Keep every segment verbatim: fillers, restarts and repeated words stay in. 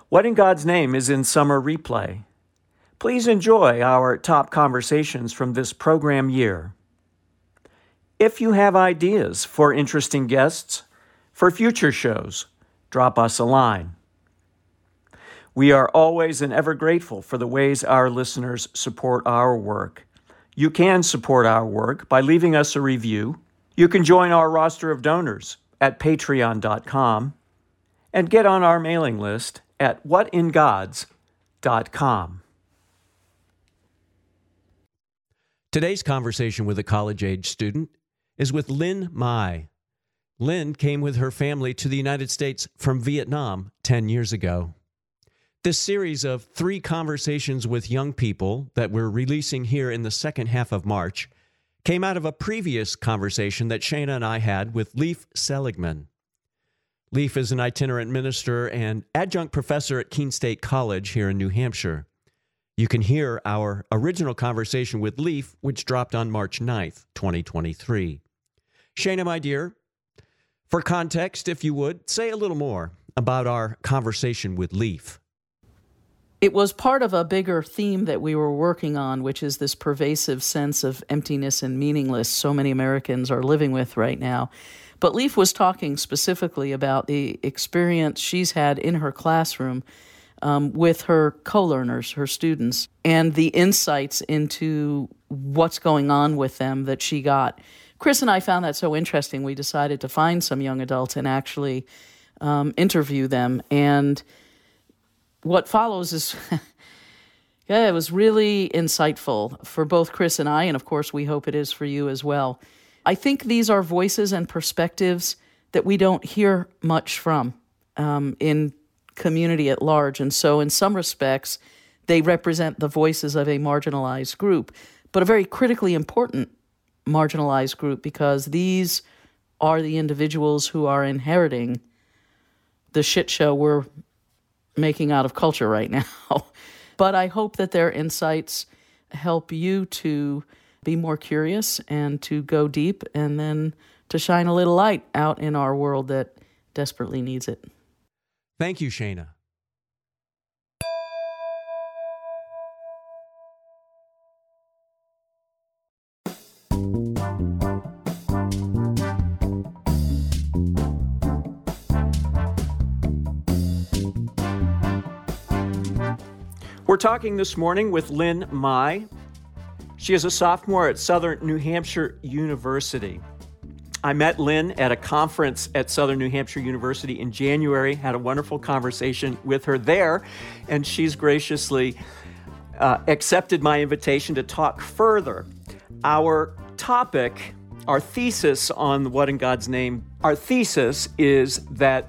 What in God's Name is in summer replay. Please enjoy our top conversations from this program year. If you have ideas for interesting guests for future shows, drop us a line. We are always and ever grateful for the ways our listeners support our work. You can support our work by leaving us a review. You can join our roster of donors at patreon dot com and get on our mailing list at what in gods dot com. Today's conversation with a college-age student is with Linh Mai. Linh came with her family to the United States from Vietnam ten years ago. This series of three conversations with young people that we're releasing here in the second half of March came out of a previous conversation that Shana and I had with Leif Seligman. Leif is an itinerant minister and adjunct professor at Keene State College here in New Hampshire. You can hear our original conversation with Leif, which dropped on March ninth, twenty twenty-three. Shana, my dear, for context, if you would, say a little more about our conversation with Leif. It was part of a bigger theme that we were working on, which is this pervasive sense of emptiness and meaningless so many Americans are living with right now. But Leif was talking specifically about the experience she's had in her classroom um, with her co-learners, her students, and the insights into what's going on with them that she got. Chris and I found that so interesting, we decided to find some young adults and actually um, interview them. And what follows is, yeah, it was really insightful for both Chris and I, and of course we hope it is for you as well. I think these are voices and perspectives that we don't hear much from um, in community at large. And so in some respects, they represent the voices of a marginalized group, but a very critically important marginalized group, because these are the individuals who are inheriting the shit show we're making out of culture right now. But I hope that their insights help you to be more curious and to go deep and then to shine a little light out in our world that desperately needs it. Thank you, Shana. We're talking this morning with Linh Mai. She is a sophomore at Southern New Hampshire University. I met Linh at a conference at Southern New Hampshire University in January, had a wonderful conversation with her there, and she's graciously uh, accepted my invitation to talk further. Our topic, our thesis on What in God's Name, our thesis is that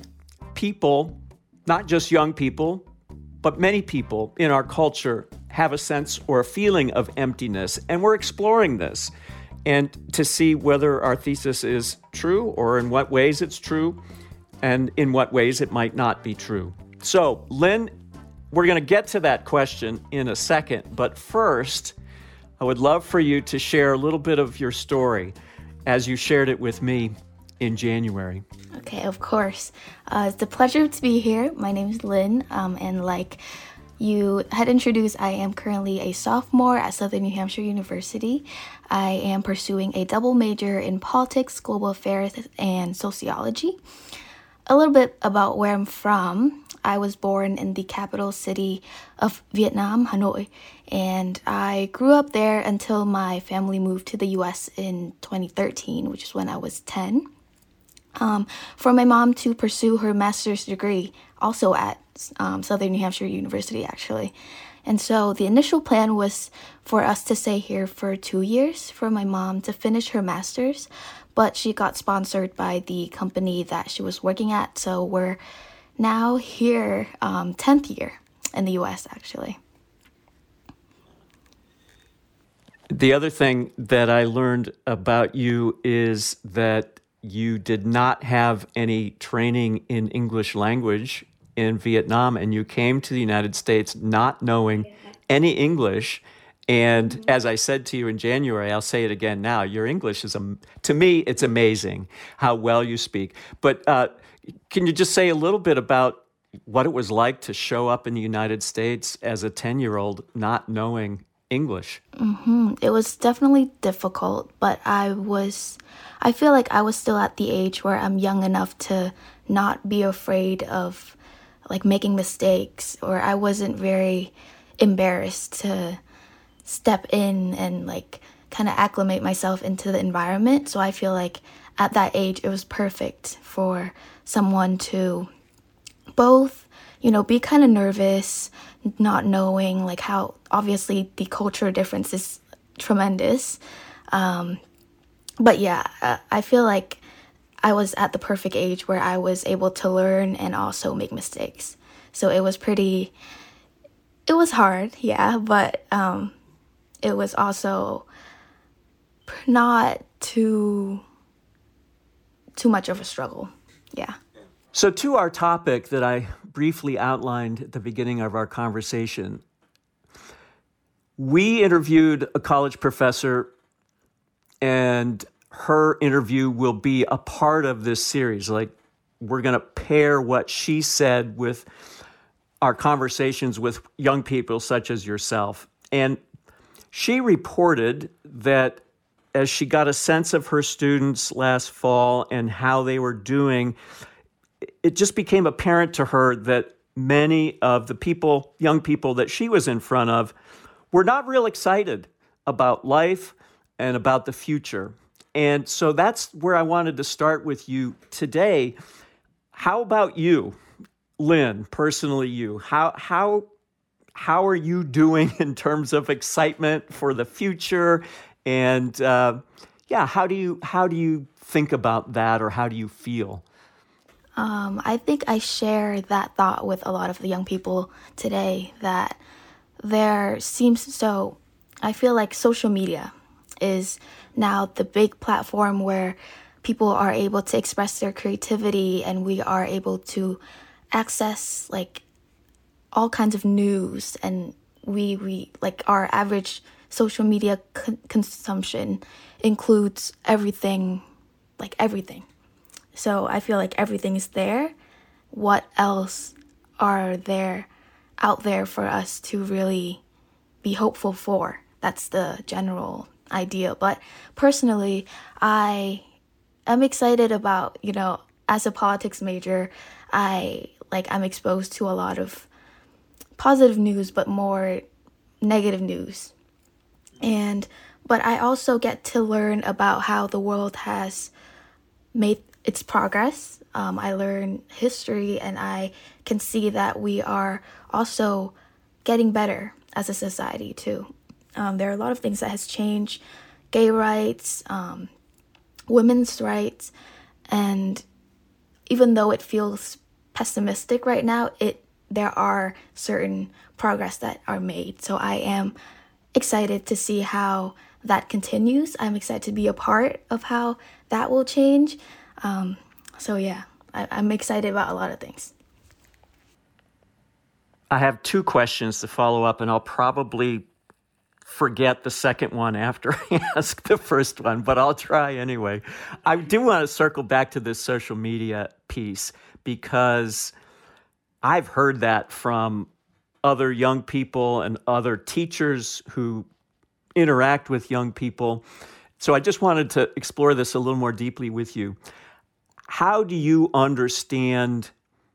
people, not just young people, but many people in our culture have a sense or a feeling of emptiness, and we're exploring this and to see whether our thesis is true or in what ways it's true and in what ways it might not be true. So, Linh, we're going to get to that question in a second, but first, I would love for you to share a little bit of your story as you shared it with me in January. Okay, of course. Uh, it's a pleasure to be here. My name is Linh, um, and like you had introduced, I am currently a sophomore at Southern New Hampshire University. I am pursuing a double major in politics, global affairs, and sociology. A little bit about where I'm from. I was born in the capital city of Vietnam, Hanoi, and I grew up there until my family moved to the U S in twenty thirteen, which is when I was ten. Um, for my mom to pursue her master's degree, also at um, Southern New Hampshire University, actually. And so the initial plan was for us to stay here for two years for my mom to finish her master's, but she got sponsored by the company that she was working at, so we're now here, um, tenth year in the U S, actually. The other thing that I learned about you is that you did not have any training in English language in Vietnam, and you came to the United States not knowing any English. And as I said to you in January, I'll say it again now, your English is, um, to me, it's amazing how well you speak. But uh, can you just say a little bit about what it was like to show up in the United States as a ten-year-old not knowing English. Mm-hmm. It was definitely difficult, but I was, I feel like I was still at the age where I'm young enough to not be afraid of like making mistakes, or I wasn't very embarrassed to step in and like kind of acclimate myself into the environment. So I feel like at that age, it was perfect for someone to both, you know, be kind of nervous, not knowing like how obviously the cultural difference is tremendous. Um, but yeah, uh, I feel like I was at the perfect age where I was able to learn and also make mistakes. So it was pretty, it was hard, yeah, but um, it was also not too, too much of a struggle, yeah. So to our topic that I briefly outlined at the beginning of our conversation, we interviewed a college professor, and her interview will be a part of this series. Like, we're going to pair what she said with our conversations with young people such as yourself. And she reported that as she got a sense of her students last fall and how they were doing, it just became apparent to her that many of the people, young people that she was in front of, were not real excited about life and about the future. And so that's where I wanted to start with you today. How about you, Lynn, personally you? How how how are you doing in terms of excitement for the future? And uh, yeah, how do you how do you think about that, or how do you feel? Um, I think I share that thought with a lot of the young people today, that there seems so, I feel like social media is now the big platform where people are able to express their creativity, and we are able to access like all kinds of news, and we, we like our average social media con- consumption includes everything, like everything. So I feel like everything is there. What else are there out there for us to really be hopeful for? That's the general idea. But personally, I am excited about, you know, as a politics major, I like I'm exposed to a lot of positive news, but more negative news. And but I also get to learn about how the world has made its progress. Um, I learn history, and I can see that we are also getting better as a society too. Um, there are a lot of things that has changed: gay rights, um, women's rights, and even though it feels pessimistic right now, it there are certain progress that are made. So I am excited to see how that continues. I'm excited to be a part of how that will change. Um, so yeah, I, I'm excited about a lot of things. I have two questions to follow up, and I'll probably forget the second one after I ask the first one, but I'll try anyway. I do want to circle back to this social media piece, because I've heard that from other young people and other teachers who interact with young people. So I just wanted to explore this a little more deeply with you. How do you understand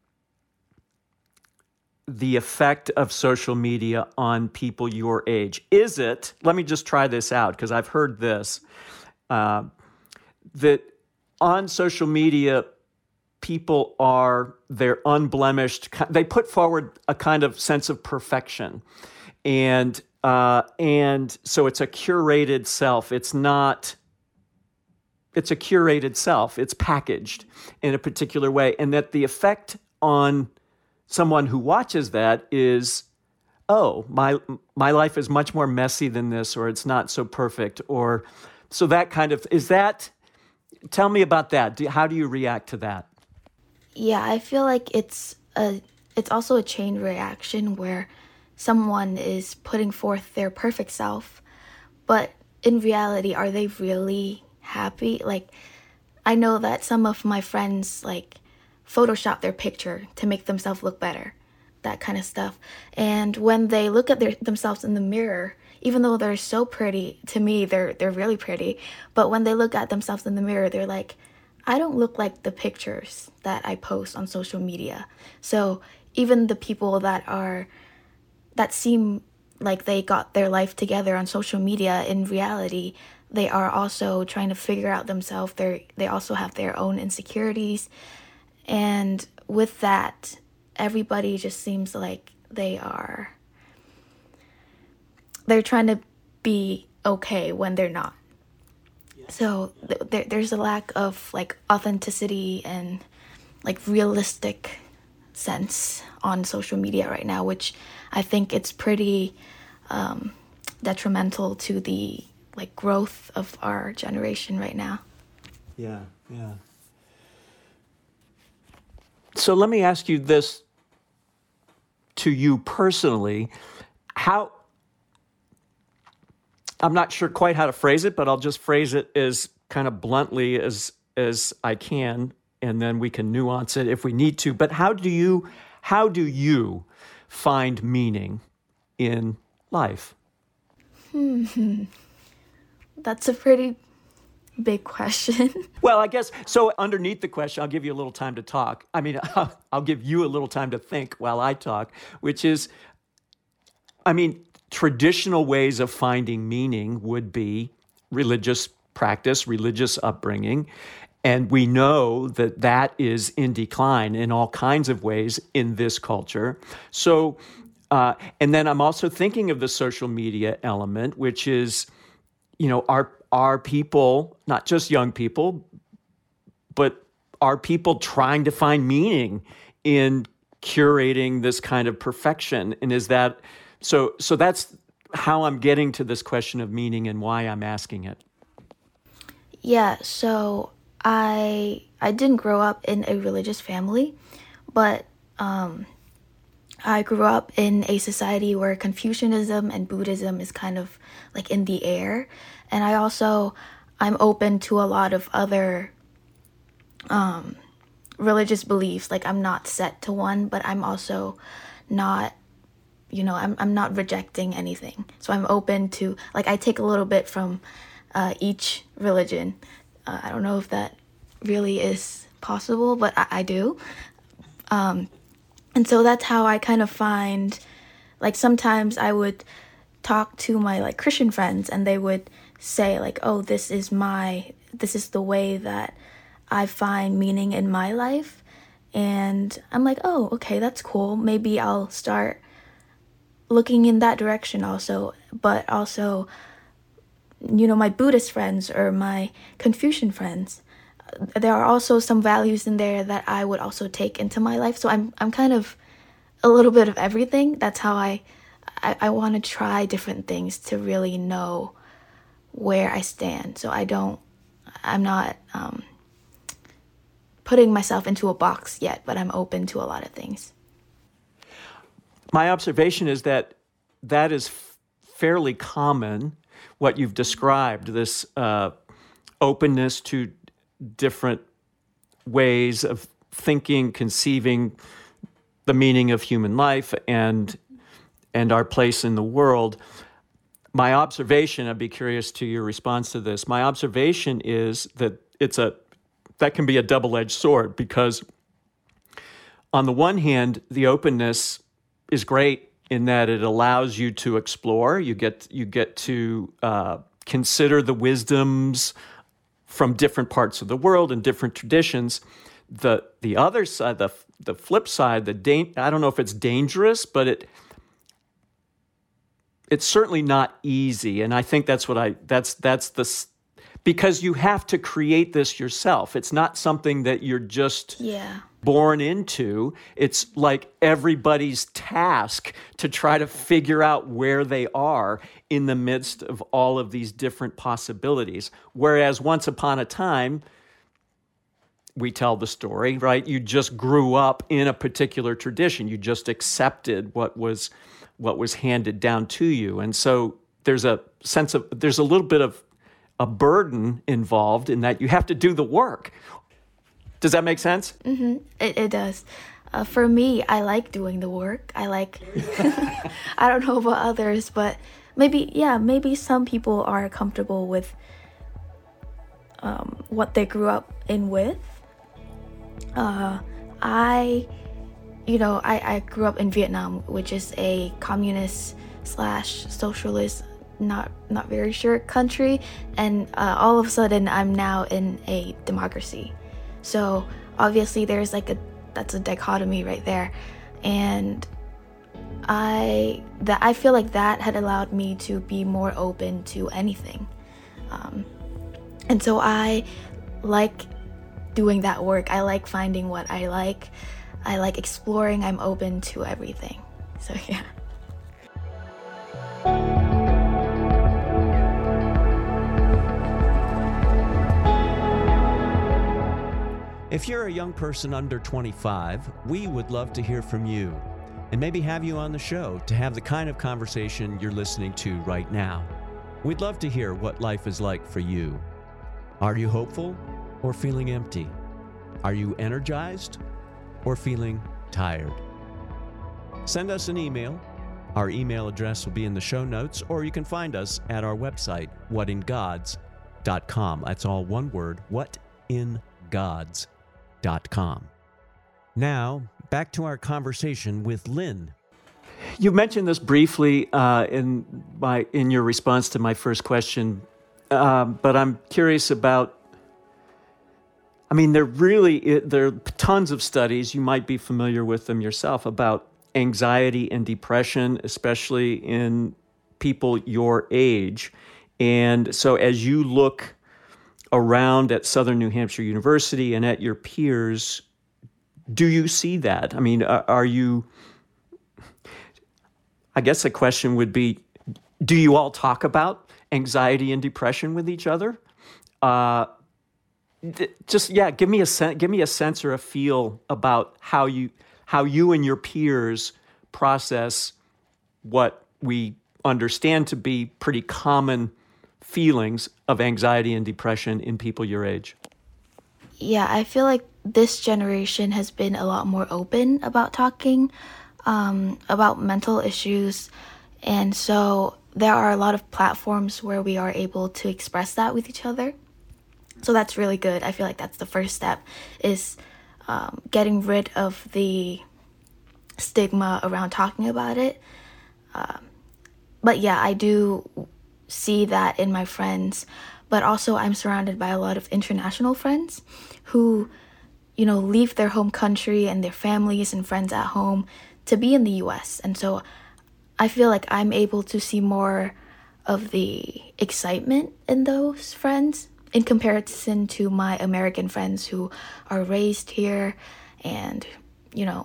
the effect of social media on people your age? Is it, let me just try this out, because I've heard this, uh, that on social media, people are, they're unblemished, they put forward a kind of sense of perfection. And uh, and so it's a curated self. It's not, it's a curated self. It's packaged in a particular way. And that the effect on someone who watches that is, oh, my my life is much more messy than this, or it's not so perfect, or so that kind of, is that, tell me about that. Do, how do you react to that? Yeah, I feel like it's a it's also a chain reaction where someone is putting forth their perfect self, but in reality, are they really happy? Like, I know that some of my friends like Photoshop their picture to make themselves look better, that kind of stuff. And when they look at their, themselves in the mirror, even though they're so pretty, to me, they're they're really pretty, but when they look at themselves in the mirror, they're like, I don't look like the pictures that I post on social media. So even the people that are, that seem like they got their life together on social media, in reality, they are also trying to figure out themselves. They they also have their own insecurities. And with that, everybody just seems like they are, they're trying to be okay when they're not. So th- there, there's a lack of like authenticity and like realistic sense on social media right now, which I think it's pretty um, detrimental to the like growth of our generation right now. Yeah, yeah. So let me ask you this, to you personally, how, I'm not sure quite how to phrase it, but I'll just phrase it as kind of bluntly as as I can, and then we can nuance it if we need to. But how do you how do you find meaning in life? Hmm. That's a pretty big question. Well, I guess, so underneath the question, I'll give you a little time to talk. I mean, I'll give you a little time to think while I talk, which is, I mean, traditional ways of finding meaning would be religious practice, religious upbringing. And we know that that is in decline in all kinds of ways in this culture. So, uh, and then I'm also thinking of the social media element, which is, you know, are, are people, not just young people, but are people trying to find meaning in curating this kind of perfection? And is that, so, so that's how I'm getting to this question of meaning and why I'm asking it. Yeah, so I I didn't grow up in a religious family, but um, I grew up in a society where Confucianism and Buddhism is kind of like in the air. And I also, I'm open to a lot of other um, religious beliefs. Like I'm not set to one, but I'm also not, you know, I'm I'm not rejecting anything. So I'm open to, like I take a little bit from uh, each religion. Uh, I don't know if that really is possible, but I, I do. Um, and so that's how I kind of find, like sometimes I would talk to my like Christian friends and they would say like, oh, this is my, this is the way that I find meaning in my life. And I'm like, oh, okay, that's cool. Maybe I'll start looking in that direction also. But also, you know, my Buddhist friends or my Confucian friends, there are also some values in there that I would also take into my life. So I'm I'm kind of a little bit of everything. That's how I I, I want to try different things to really know where I stand. So I don't, I'm not um, putting myself into a box yet, but I'm open to a lot of things. My observation is that that is f- fairly common, what you've described, this uh, openness to different ways of thinking, conceiving the meaning of human life and and our place in the world. My observation, I'd be curious to your response to this. My observation is that it's a that can be a double-edged sword, because on the one hand, the openness is great in that it allows you to explore. You get you get to uh, consider the wisdoms from different parts of the world and different traditions. The the other side, the the flip side, the da- I don't know if it's dangerous, but it it's certainly not easy. And I think that's what I that's that's the because you have to create this yourself. It's not something that you're just yeah. born into. It's like everybody's task to try to figure out where they are in the midst of all of these different possibilities. Whereas once upon a time, we tell the story, right? You just grew up in a particular tradition. You just accepted what was what was handed down to you. And so there's a sense of, there's a little bit of a burden involved in that you have to do the work. Does that make sense? Mm-hmm. It, it does. Uh, for me, I like doing the work. I like, I don't know about others, but maybe, yeah, maybe some people are comfortable with um, what they grew up in with. Uh, I, you know, I, I grew up in Vietnam, which is a communist slash socialist, not not very sure country, and uh, all of a sudden I'm now in a democracy. So obviously there's like a that's a dichotomy right there, and I that I feel like that had allowed me to be more open to anything, um, and so I like doing that work. I like finding what I like. I like exploring. I'm open to everything. So yeah. If you're a young person under twenty-five, we would love to hear from you and maybe have you on the show to have the kind of conversation you're listening to right now. We'd love to hear what life is like for you. Are you hopeful or feeling empty? Are you energized or feeling tired? Send us an email. Our email address will be in the show notes, or you can find us at our website, what in gods dot com. That's all one word, what in gods dot com. Now, back to our conversation with Lynn. You mentioned this briefly uh, in my in your response to my first question, um, but I'm curious about. I mean, there really there are tons of studies. You might be familiar with them yourself about anxiety and depression, especially in people your age. And so, as you look around at Southern New Hampshire University and at your peers, do you see that? I mean, are you, I guess the question would be, do you all talk about anxiety and depression with each other? Uh, just, yeah, give me a sen- give me a sense or a feel about how you, how you and your peers process what we understand to be pretty common feelings of anxiety and depression in people your age. Yeah, I feel like this generation has been a lot more open about talking um, about mental issues. And so there are a lot of platforms where we are able to express that with each other. So that's really good. I feel like that's the first step, is um, getting rid of the stigma around talking about it. Um, but yeah, I do see that in my friends, but also I'm surrounded by a lot of international friends who, you know, leave their home country and their families and friends at home to be in the U S. And so I feel like I'm able to see more of the excitement in those friends in comparison to my American friends who are raised here. And, you know,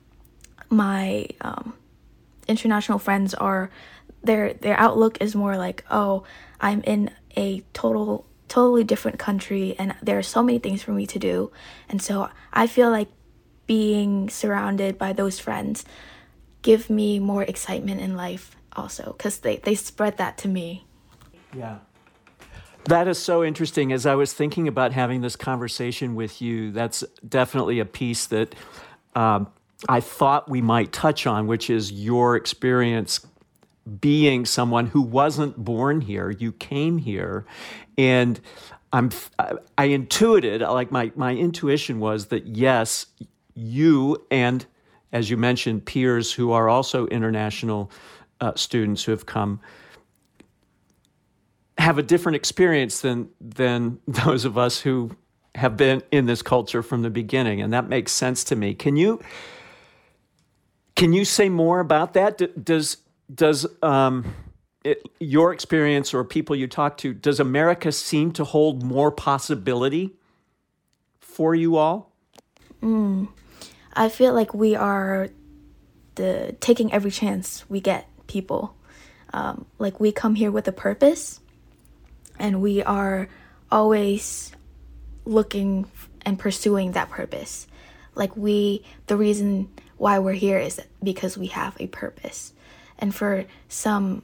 my um, international friends are, their their outlook is more like, oh, I'm in a total totally different country and there are so many things for me to do. And so I feel like being surrounded by those friends give me more excitement in life also, because they, they spread that to me. Yeah. That is so interesting. As I was thinking about having this conversation with you, that's definitely a piece that um, I thought we might touch on, which is your experience being someone who wasn't born here. You came here, and I'm I intuited, like my my intuition was that yes, you and, as you mentioned, peers who are also international uh, students who have come have a different experience than than those of us who have been in this culture from the beginning, and that makes sense to me. Can you can you say more about that? D- does Does um, it, your experience or people you talk to, does America seem to hold more possibility for you all? Mm, I feel like we are the taking every chance we get people. Um, like we come here with a purpose, and we are always looking and pursuing that purpose. Like we, the reason why we're here is because we have a purpose. And for some,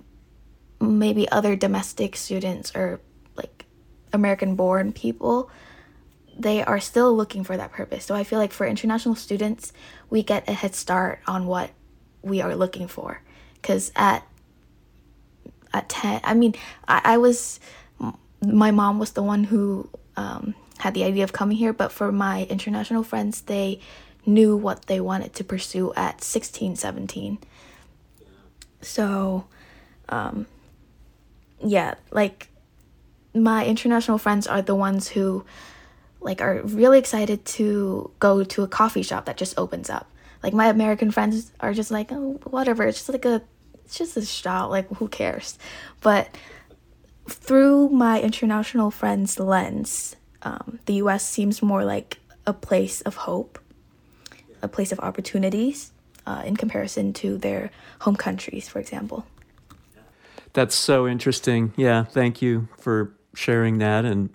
maybe other domestic students or like American-born people, they are still looking for that purpose. So I feel like for international students, we get a head start on what we are looking for. Because at at ten, I mean, I, I was, my mom was the one who um, had the idea of coming here, but for my international friends, they knew what they wanted to pursue at sixteen, seventeen. So, um, yeah, like, my international friends are the ones who, like, are really excited to go to a coffee shop that just opens up. Like, my American friends are just like, oh, whatever, it's just like a, it's just a shop, like, who cares? But through my international friends' lens, um, the U S seems more like a place of hope, a place of opportunities, uh, in comparison to their home countries, for example. That's so interesting. Yeah, thank you for sharing that. And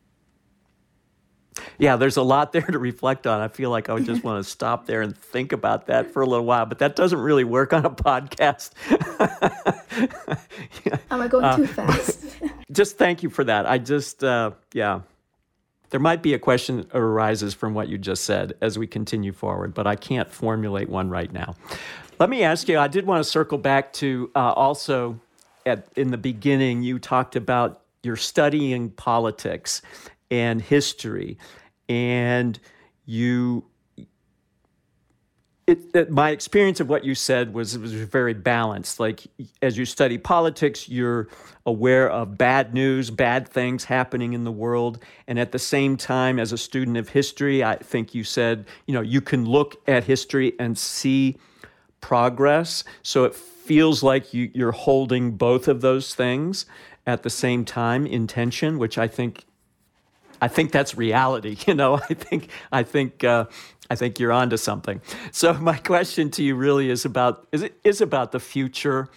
yeah, there's a lot there to reflect on. I feel like I would just want to stop there and think about that for a little while, but that doesn't really work on a podcast. yeah. Am I going uh, too fast? Just thank you for that. I just, uh, yeah, there might be a question that arises from what you just said as we continue forward, but I can't formulate one right now. Let me ask you, I did want to circle back to uh, also at, in the beginning, you talked about your studying politics and history, and you, it, it, my experience of what you said was was very balanced. Like, as you study politics, you're aware of bad news, bad things happening in the world, and at the same time, as a student of history, I think you said, you know, you can look at history and see progress. So it feels like you, you're holding both of those things at the same time in tension, which I think, I think that's reality. You know, I think, I think, uh, I think you're onto something. So my question to you really is about is it is about the future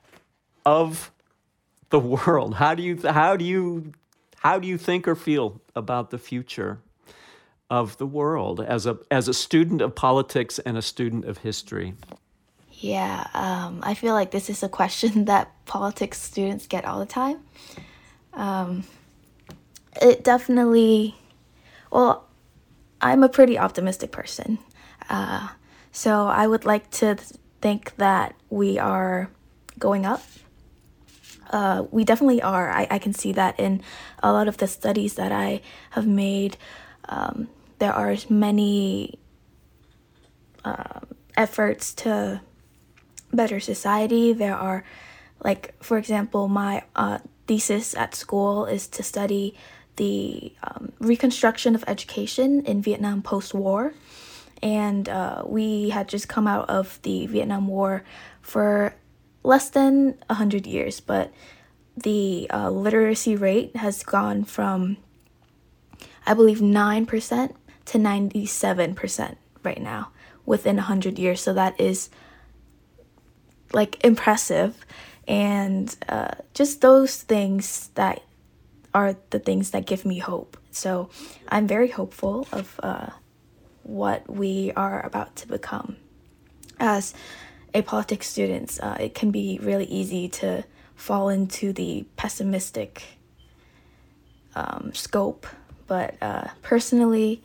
of the world. How do you how do you how do you think or feel about the future of the world as a as a student of politics and a student of history? Yeah, um, I feel like this is a question that politics students get all the time. Um, it definitely, well, I'm a pretty optimistic person. Uh, so I would like to think that we are going up. Uh, we definitely are. I, I can see that in a lot of the studies that I have made. Um, there are many uh, efforts to better society. There are, like, for example, my uh, thesis at school is to study the um, reconstruction of education in Vietnam post-war. And uh, we had just come out of the Vietnam War for less than one hundred years, but the uh, literacy rate has gone from, I believe, nine percent to ninety-seven percent right now within one hundred years. So that is, like, impressive. And uh, just those things that are the things that give me hope. So I'm very hopeful of uh, what we are about to become. As a politics student, uh, it can be really easy to fall into the pessimistic um, scope, but uh, personally,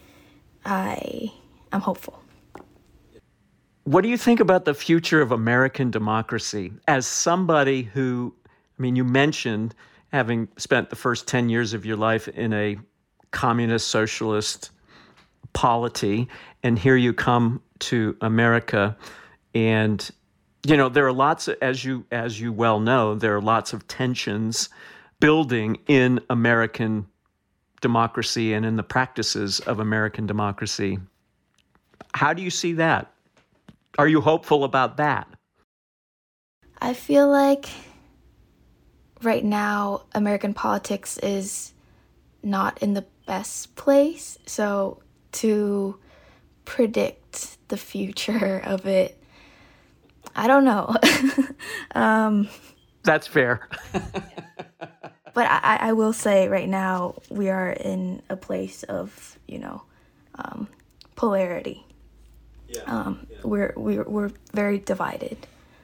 I am hopeful. What do you think about the future of American democracy? As somebody who, I mean, you mentioned having spent the first ten years of your life in a communist socialist polity, and here you come to America, and, you know, there are lots of, as you as you well know, there are lots of tensions building in American democracy and in the practices of American democracy. How do you see that? Are you hopeful about that? I feel like right now American politics is not in the best place. So to predict the future of it, I don't know. um, That's fair. But I, I will say right now we are in a place of, you know, um, polarity. Yeah. Um, yeah. We're we're we're very divided.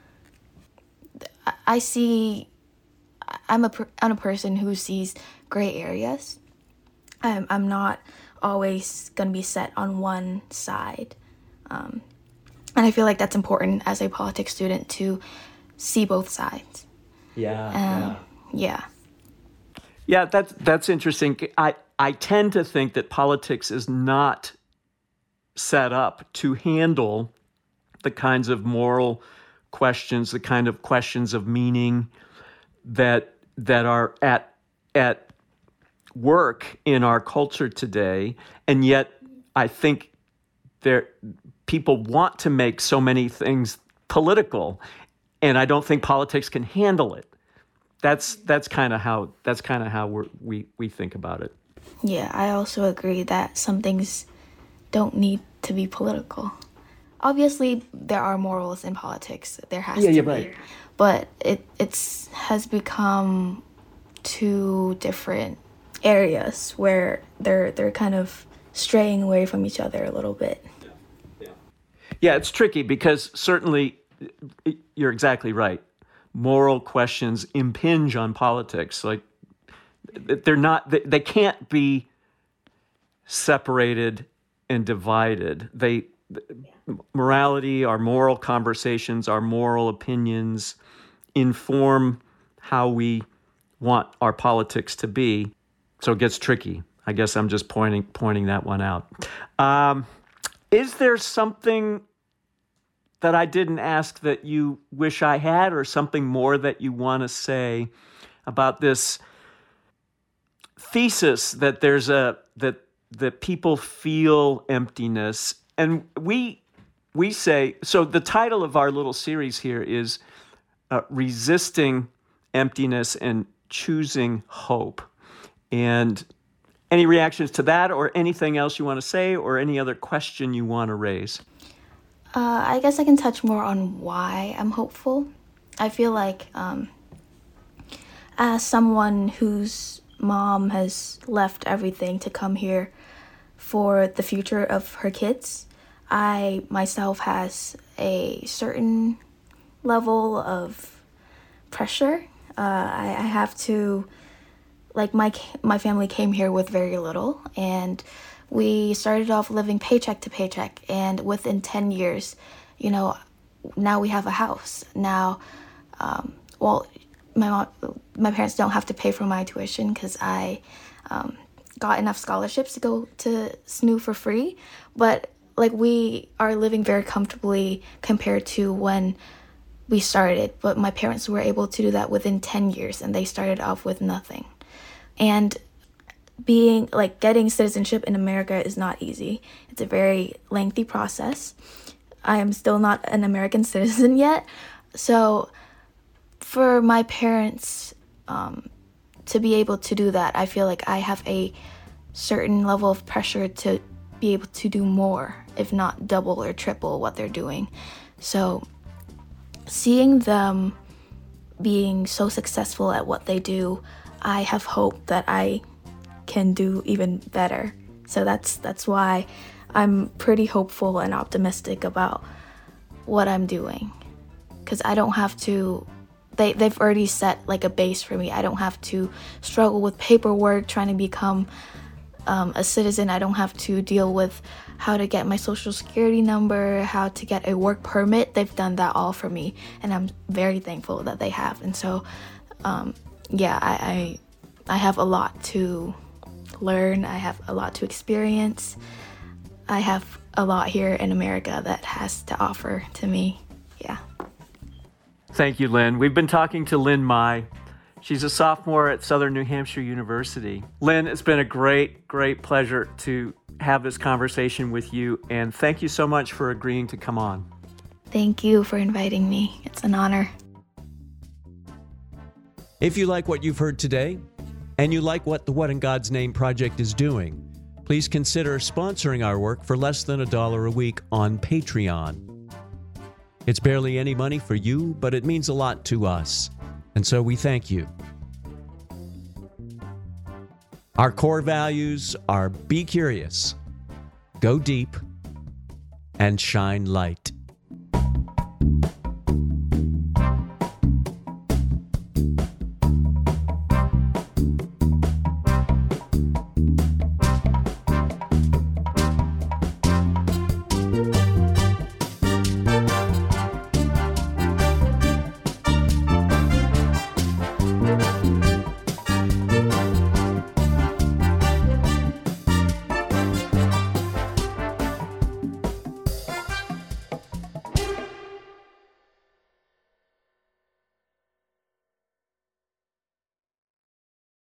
I see. I'm a I'm a person who sees gray areas. I'm I'm not always going to be set on one side. Um, and I feel like that's important as a politics student to see both sides. Yeah. Um, yeah. Yeah, yeah that's, that's interesting. I, I tend to think that politics is not set up to handle the kinds of moral questions, the kind of questions of meaning that that are at at work in our culture today. And yet I think there people want to make so many things political, and I don't think politics can handle it. That's that's kind of how that's kind of how we're, we we think about it. Yeah, I also agree that some things don't need to be political. Obviously, there are morals in politics. There has yeah, to yeah, be. Right. But it it's has become two different areas where they're they're kind of straying away from each other a little bit. Yeah, yeah. yeah it's tricky because certainly you're exactly right. Moral questions impinge on politics. Like they're not, they, they can't be separated and divided. They, morality, our moral conversations, our moral opinions inform how we want our politics to be. So it gets tricky. I guess I'm just pointing pointing that one out. Um, is there something that I didn't ask that you wish I had, or something more that you want to say about this thesis that there's a that that people feel emptiness? And we we say, so the title of our little series here is uh, Resisting Emptiness and Choosing Hope. And any reactions to that, or anything else you want to say, or any other question you want to raise? Uh, I guess I can touch more on why I'm hopeful. I feel like um, as someone whose mom has left everything to come here for the future of her kids, I myself has a certain level of pressure. Uh, I, I have to, like my my family came here with very little, and we started off living paycheck to paycheck, and within ten years, you know, now we have a house. Now, um, well, my mom, my parents don't have to pay for my tuition because I um, got enough scholarships to go to S N U for free. But like we are living very comfortably compared to when we started. But my parents were able to do that within ten years, and they started off with nothing. And being like getting citizenship in America is not easy. It's a very lengthy process. I am still not an American citizen yet. So for my parents um, to be able to do that, I feel like I have a certain level of pressure to be able to do more, if not double or triple what they're doing. So seeing them being so successful at what they do, I have hope that I can do even better. So that's that's why I'm pretty hopeful and optimistic about what I'm doing, because I don't have to they, they've already set like a base for me. I don't have to struggle with paperwork trying to become um, a citizen. I don't have to deal with how to get my social security number, how to get a work permit. They've done that all for me, and I'm very thankful that they have. And so um, yeah I, I I have a lot to learn. I have a lot to experience. I have a lot here in America that has to offer to me. Yeah. Thank you, Lynn. We've been talking to Lynn Mai. She's a sophomore at Southern New Hampshire University. Lynn, it's been a great, great pleasure to have this conversation with you, and thank you so much for agreeing to come on. Thank you for inviting me. It's an honor. If you like what you've heard today, and you like what the What in God's Name Project is doing, please consider sponsoring our work for less than a dollar a week on Patreon. It's barely any money for you, but it means a lot to us, and so we thank you. Our core values are be curious, go deep, and shine light.